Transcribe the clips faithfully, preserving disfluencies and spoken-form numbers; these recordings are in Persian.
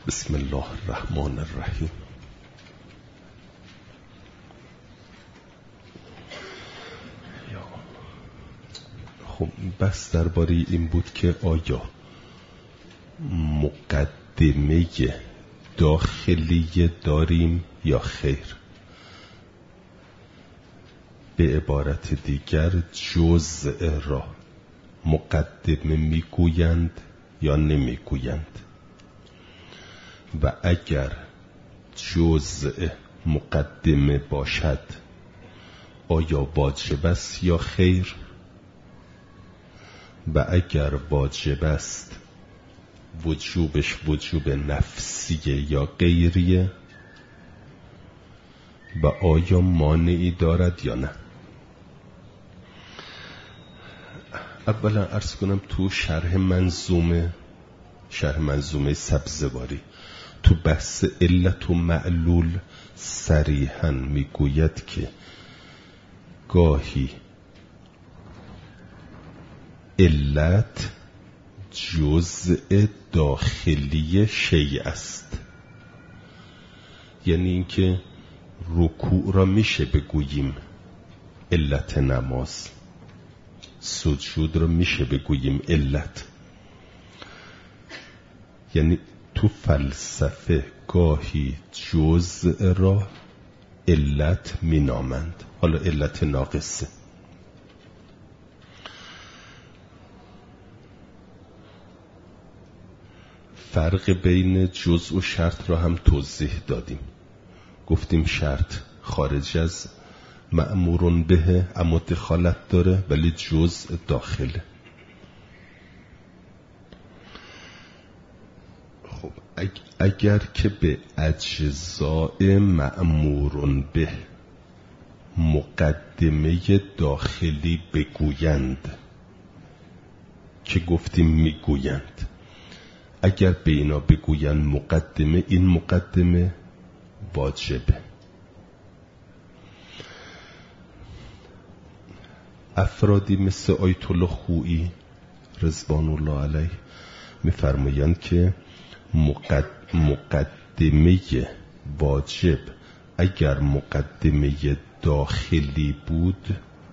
بسم الله الرحمن الرحیم. خب بس درباره این بود که آیا مقدمه داخلی داریم یا خیر. به عبارت دیگر جزء را مقدمه میگویند یا نمیگویند، و اگر جزء مقدمه باشد آیا واجب است یا خیر، و اگر واجب است وجوبش وجوب نفسیه یا غیریه، و آیا مانعی دارد یا نه. اولا عرض کنم تو شرح منظومه شرح منظومه سبزواری تو بحث علت و معلول صریحاً میگوید که گاهی علت جزء داخلی شیء است، یعنی اینکه رکوع را میشه بگوییم علت نماز، سجود را میشه بگوییم علت. یعنی تو فلسفه گاهی جزء را علت مینامند، حالا علت ناقصه. فرق بین جزء و شرط را هم توضیح دادیم. گفتیم شرط خارج از مأمورون به اما دخالت داره، ولی جزء داخله. خب اگر که به اجزاء مأمورون به مقدمه داخلی بگویند، که گفتیم میگویند، اگر به اینا بگویند مقدمه، این مقدمه واجبه. افرادی مثل آیت الله خویی رضوان الله علیه میفرمایند که مقدمه واجب اگر مقدمه داخلی بود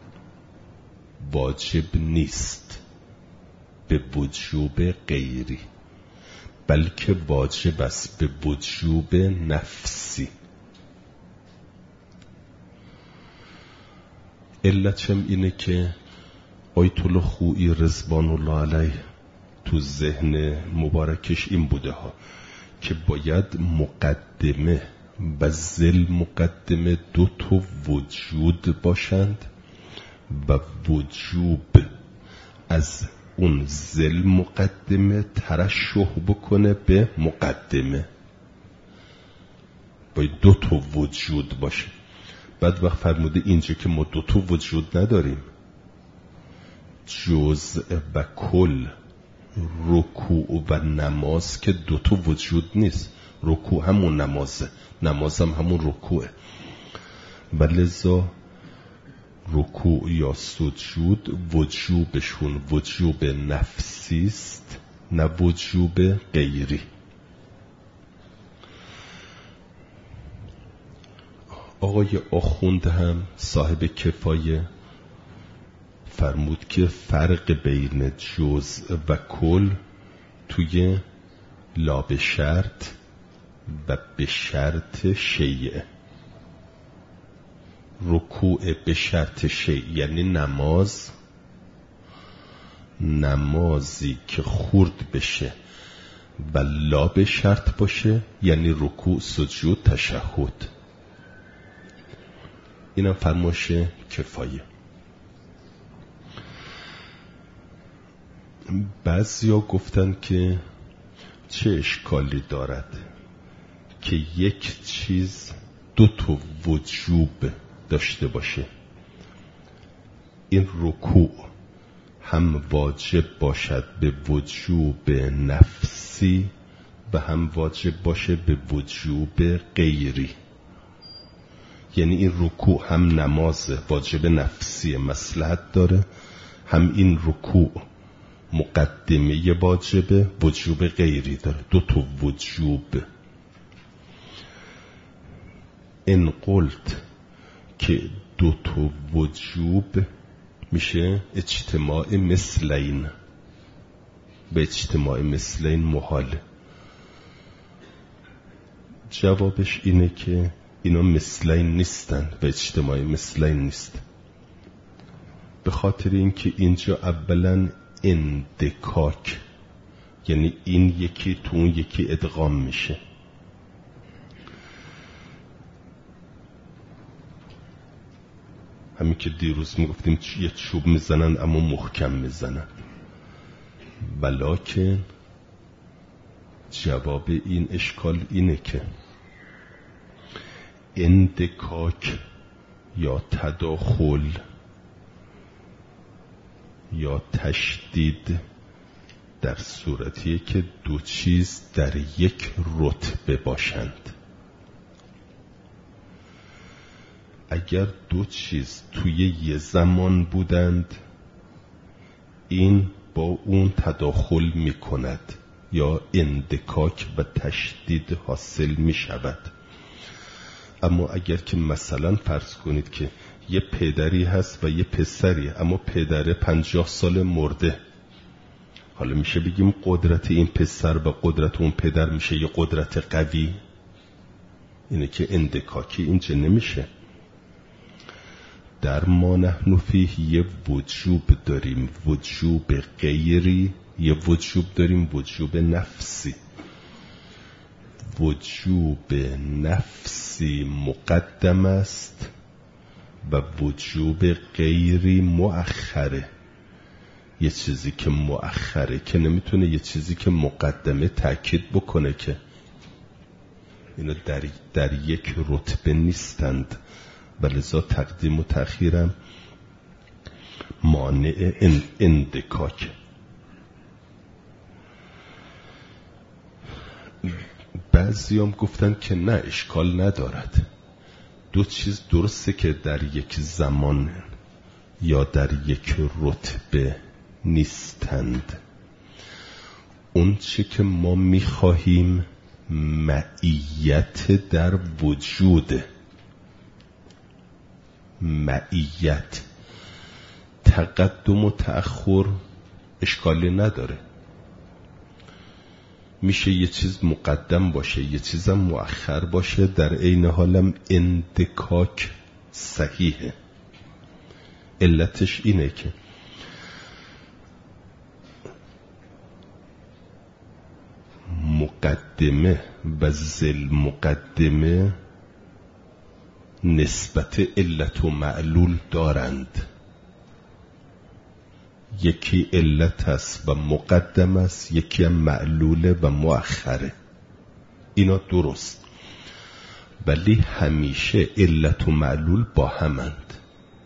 واجب نیست به وجوب غیری، بلکه واجب است به وجوب نفسی. علتم اینه که آیت الله خویی رضوان الله علیه تو ذهن مبارکش این بوده ها که باید مقدمه و ذل مقدمه دو تا وجود باشند و وجوب از اون ذل مقدمه ترشح بکنه به مقدمه، باید دو تا وجود باشه. بعد وقت فرموده اینجا که ما دو تا وجود نداریم، جزء و کل، رکوع و نماز که دو تا وجود نیست. رکوع همون نمازه، نماز هم همون رکوعه، و لذا رکوع یا سجود وجوبشون وجوب نفسی است، نه وجوب غیری. آقای آخوند هم صاحب کفایه فرمود که فرق بین جزء و کل توی لا به شرط و به شرط شیعه. رکوع به شرط شیء یعنی نماز، نمازی که خورد بشه و لا به شرط باشه یعنی رکوع، سجود، تشهد. اینم فرمایش کفایه. بعضیا گفتن که چه اشکالی دارد که یک چیز دو تا وجوب داشته باشه، این رکوع هم واجب باشد به وجوب نفسی و هم واجب باشه به وجوب غیری. یعنی این رکوع هم نماز واجب نفسی مصلحت داره، هم این رکوع مقدمه واجبه، وجوب غیری داره، دو تا وجوب. این قلت که دو تا وجوب میشه اجتماع مثلین، به اجتماع مثلین محاله. جوابش اینه که اینا مثلین نیستن و اجتماع مثلین نیست، به خاطر اینکه اینجا اولا اندکاک، یعنی این یکی تو اون یکی ادغام میشه. همین که دیروز میگفتیم یه چوب میزنن اما محکم میزنن. ولیکن جواب این اشکال اینه که اندکاک یا تداخل یا تشدید در صورتیه که دو چیز در یک رتبه باشند. اگر دو چیز توی یه زمان بودند، این با اون تداخل می کند یا اندکاک و تشدید حاصل می شود. اما اگر که مثلا فرض کنید که یه پدری هست و یه پسری، اما پدر پنجاه سال مرده، حالا میشه بگیم قدرت این پسر و قدرت اون پدر میشه یه قدرت قوی؟ اینه که اندکاکی اینجا نمیشه. در ما نحن فیه یه وجوب داریم، وجوب غیری، یه وجوب داریم وجوب نفسی. وجوب نفسی مقدم است و وجوب غیری مؤخره. یه چیزی که مؤخره که نمیتونه یه چیزی که مقدمه تأکید بکنه، که اینا در, در یک رتبه نیستند، ولذا تقدیم و تأخیرم مانع اندکاک. بعضی هم گفتن که نه، اشکال ندارد، دو چیز درسته که در یک زمان یا در یک رتبه نیستند. اون چی که ما میخواهیم معیت در وجود، معیت، تقدم و تأخر اشکالی نداره. میشه یه چیز مقدم باشه یه چیزم مؤخر باشه، در عین حالم اندکاک صحیحه. علتش اینه که مقدمه و ذل مقدمه نسبت علت و معلول دارند. یکی علت است و مقدم است، یکی هم معلوله و مؤخره. اینا درست، ولی همیشه علت و معلول با همند.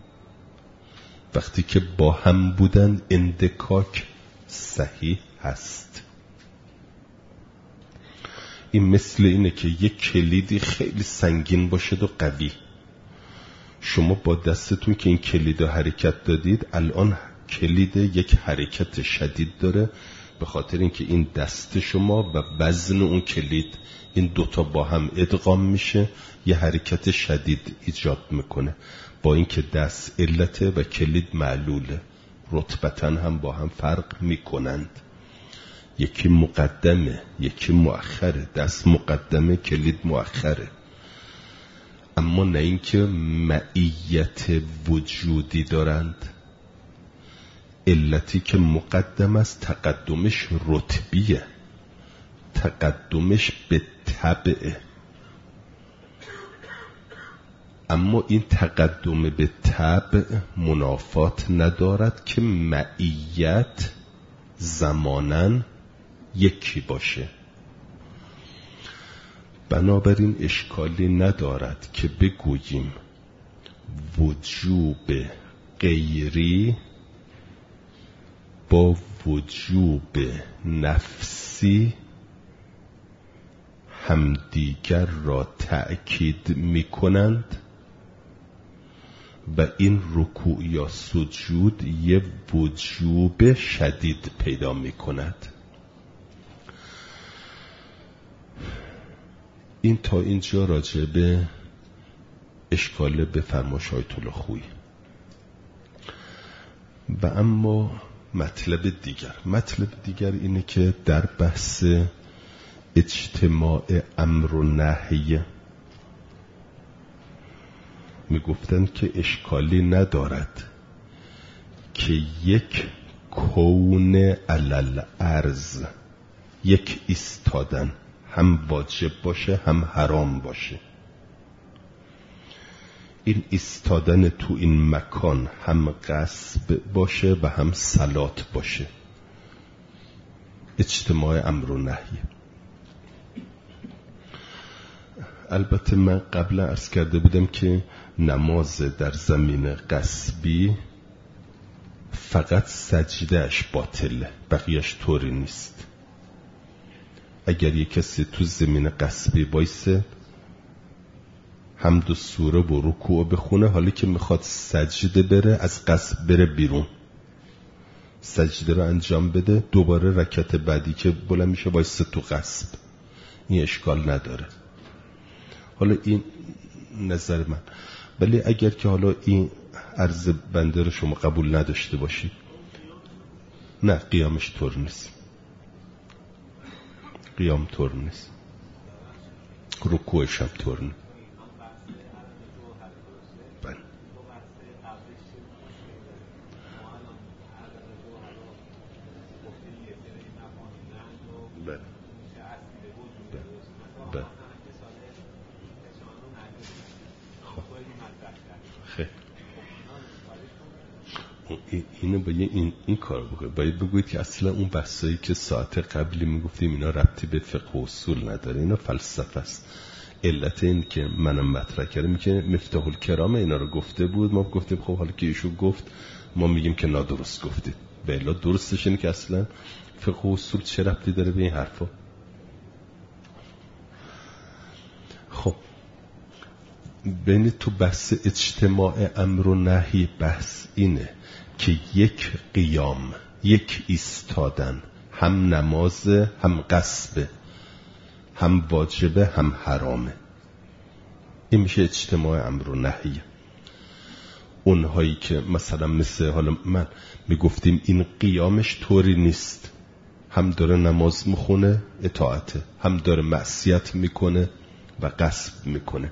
وقتی که با هم بودن اندکاک صحیح هست. این مثل اینه که یک کلیدی خیلی سنگین باشد و قوی، شما با دستتون که این کلید حرکت دادید، الان کلید یک حرکت شدید داره، به خاطر اینکه این دست شما و وزن اون کلید، این دوتا با هم ادغام میشه، یه حرکت شدید ایجاد میکنه. با اینکه دست علته و کلید معلوله، رتبتاً هم با هم فرق میکنند. یکی مقدمه یکی مؤخره، دست مقدمه کلید مؤخره. اما نه اینکه معیت وجودی دارند. علتی که مقدم است تقدمش رتبیه، تقدمش به تبعه. اما این تقدم به تبع منافات ندارد که معیت زماناً یکی باشه. بنابراین اشکالی ندارد که بگوییم وجوب غیری با وجوب نفسی همدیگر را تأکید می کنند و این رکوع یا سجود یه وجوب شدید پیدا می کند. این تا اینجا راجع به اشکال به فرمایش آیت الله خویی. و اما مطلب دیگر مطلب دیگر اینه که در بحث اجتماع امر و نهی میگفتن که اشکالی ندارد که یک کون علل ارز، یک ایستادن هم واجب باشه هم حرام باشه. این ایستادن تو این مکان هم غصب باشه و هم صلات باشه. اجتماع امر و نهی. البته من قبلا عرض کرده بودم که نماز در زمین غصبی فقط سجدهش باطله، بقیهش طوری نیست. اگر یک کسی تو زمین غصبی وایسه حمد و سوره و رکوع بخونه، حالی که میخواد سجده بره از غصب بره بیرون، سجده رو انجام بده، دوباره رکعت بعدی که بلند میشه وایسه تو غصب، این اشکال نداره. حالا این نظر من. ولی اگر که حالا این عرض بنده رو شما قبول نداشته باشید، نه قیامش طور نیست، قیام طور نیست، رکوعش هم طور نیست. اینو باید این, این کار بکنید. باید بگوید که اصلا اون بحثایی که ساعت قبلی میگفتیم اینا ربطی به فقه و اصول نداره، اینا فلسفه است. علت این که منم مطرح کردم که مفتاح الکرام اینا رو گفته بود، ما گفتیم خب حالا که ایشو گفت ما میگیم که نادرست گفتید. به الا درستش اینه که اصلا فقه و اصول چه ربطی داره به این حرفا. خب بین تو بحث اجتماع امر و نهی بحث اینه که یک قیام، یک ایستادن هم نماز هم غصبه، هم واجبه هم حرامه. این میشه اجتماع امر و نهی. اونهایی که مثلا مثل حالا من میگفتیم این قیامش طوری نیست، هم داره نماز میخونه اطاعته، هم داره معصیت میکنه و غصب میکنه.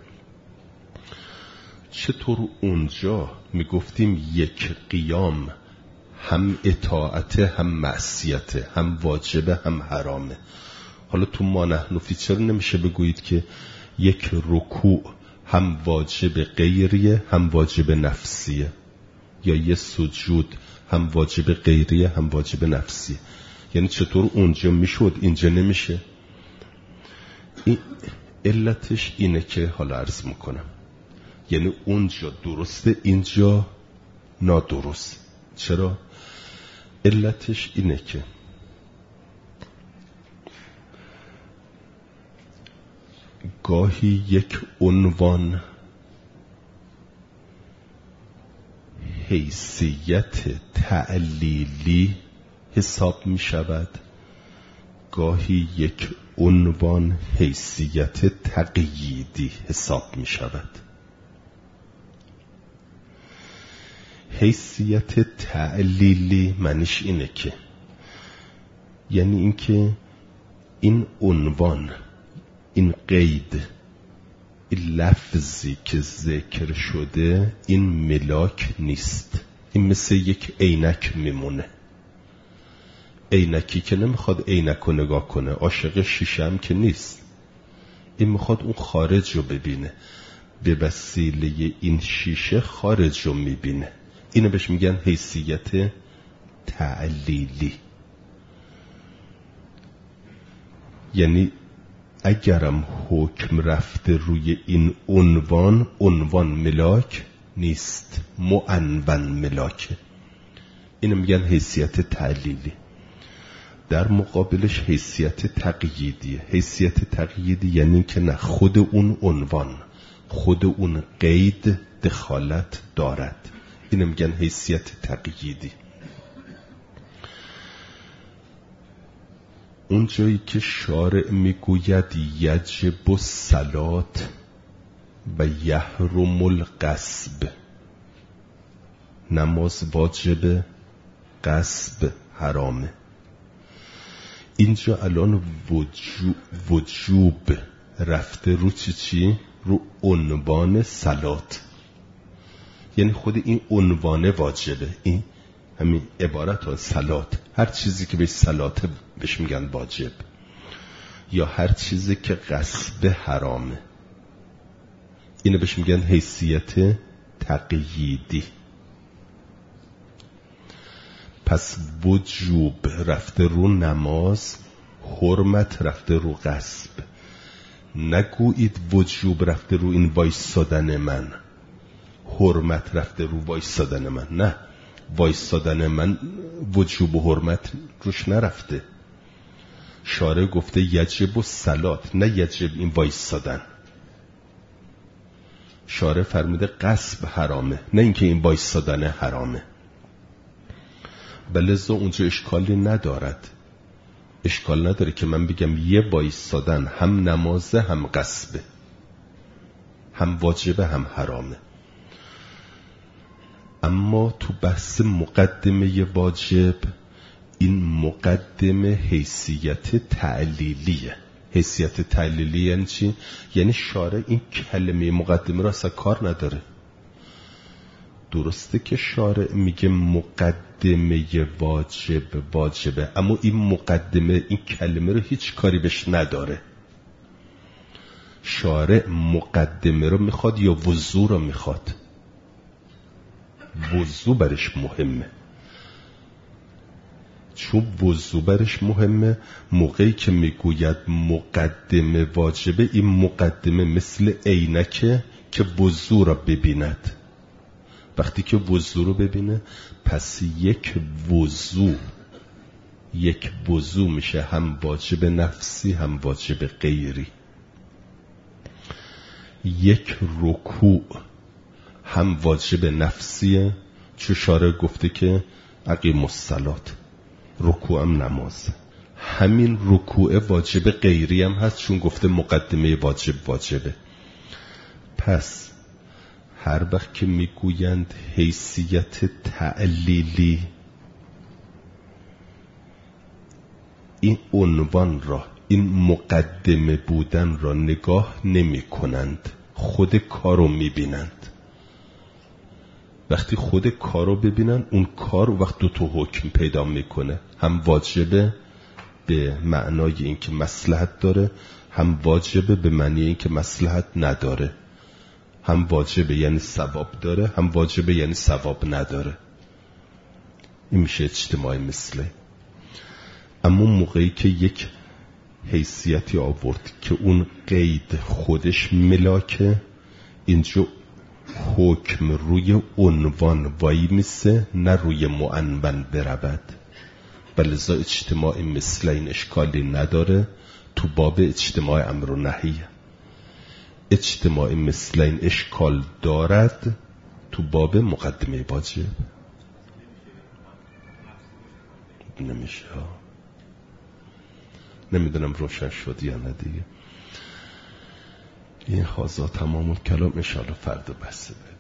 چطور اونجا میگفتیم یک قیام هم اطاعته هم معصیته، هم واجبه هم حرامه. حالا تو ما نحن فی چرا نمیشه بگویید که یک رکوع هم واجب غیریه هم واجب نفسیه، یا یه سجود هم واجب غیریه هم واجب نفسیه؟ یعنی چطور اونجا میشد اینجا نمیشه؟ این علتش اینه که حالا عرض میکنم، یعنی اونجا درسته اینجا نادرست. چرا؟ علتش اینه که گاهی یک عنوان حیثیت تعلیلی حساب می شود، گاهی یک عنوان حیثیت تقییدی حساب می شود. حیثیت تعلیلی معنیش اینه که یعنی اینکه این عنوان، این قید، این لفظی که ذکر شده این ملاک نیست. این مثل یک عینک میمونه. عینکی که نمیخواد عینک رو نگاه کنه، عاشق شیشه هم که نیست، این میخواد اون خارج رو ببینه، به وسیله این شیشه خارج رو میبینه. اینو بهش میگن حیثیت تعلیلی. یعنی اگرم حکم رفته روی این عنوان، عنوان ملاک نیست، معنون ملاکه. اینو میگن حیثیت تعلیلی. در مقابلش حیثیت تقییدیه. حیثیت تقییدی یعنی که نه، خود اون عنوان، خود اون قید دخالت دارد. اینو میگن حیثیت تقییدی. اون جایی که شارع میگوید یجب الصلات و یحرم الغصب، نماز واجب، غصب حرامه، اینجا الان وجوب, وجوب رفته رو چی چی؟ رو عنوان صلات. یعنی خود این عنوان واجبه، این همین عبارت ها صلات، هر چیزی که بهش صلات بهش میگن واجب، یا هر چیزی که غصب حرامه اینو بهش میگن حیثیت تقییدی. پس وجوب رفته رو نماز، حرمت رفته رو غصب. نگویید وجوب رفته رو این وایستادن من، حرمت رفته رو وایستادن من. نه، وایستادن من وجوب و حرمت روش نرفته. شارع گفته یجب الصلات، نه یجب این وایستادن. شارع فرموده غصب حرامه، نه اینکه این وایستادن حرامه. بلذا اونجا اشکالی ندارد. اشکال نداره که من بگم یه وایستادن هم نمازه هم غصبه، هم واجبه هم حرامه. اما تو بحث مقدمه واجب، این مقدمه حیثیت تعلیلیه. حیثیت تعلیلی یعنی چی؟ یعنی شارع این کلمه مقدمه را اصلا کار نداره. درسته که شارع میگه مقدمه واجب واجبه، اما این مقدمه، این کلمه رو هیچ کاری بهش نداره. شارع مقدمه رو میخواد یا وضو رو میخواد؟ وضو برش مهمه. چون وضو برش مهمه، موقعی که میگوید مقدمه واجبه، این مقدمه مثل عینکه که وضو را ببیند. وقتی که وضو رو ببینه، پس یک وضو یک وضو میشه هم واجب نفسی هم واجب غیری. یک رکوع هم واجب نفسیه، چون شارع گفته که اقیموا الصلات، رکوع هم نماز. همین رکوع واجب غیری هم هست، چون گفته مقدمه واجب واجبه. پس هر وقت که میگویند حیثیت تعلیلی، این عنوان را، این مقدمه بودن را نگاه نمی کنند، خود کارو میبینند. وقتی خود کارو ببینن، اون کار وقت دو تا حکم پیدا میکنه، هم واجبه به معنای اینکه مصلحت داره، هم واجبه به معنی اینکه مصلحت نداره. هم واجبه یعنی ثواب داره، هم واجبه یعنی ثواب نداره. این میشه اجتماعی مثله. اما موقعی که یک حیثیتی آورد که اون قید خودش ملاکه، اینجا حکم روی عنوان وایی میسه، نه روی معنون برود. بلذا اجتماعی مثل این اشکالی نداره تو باب اجتماع امر و نهی. اجتماعی مثل این اشکال دارد تو باب مقدمه واجب. نمیشه. نمیدونم روشن شد یا نه دیگه. این حاضر تمام کلام، انشاءالله فردا بحث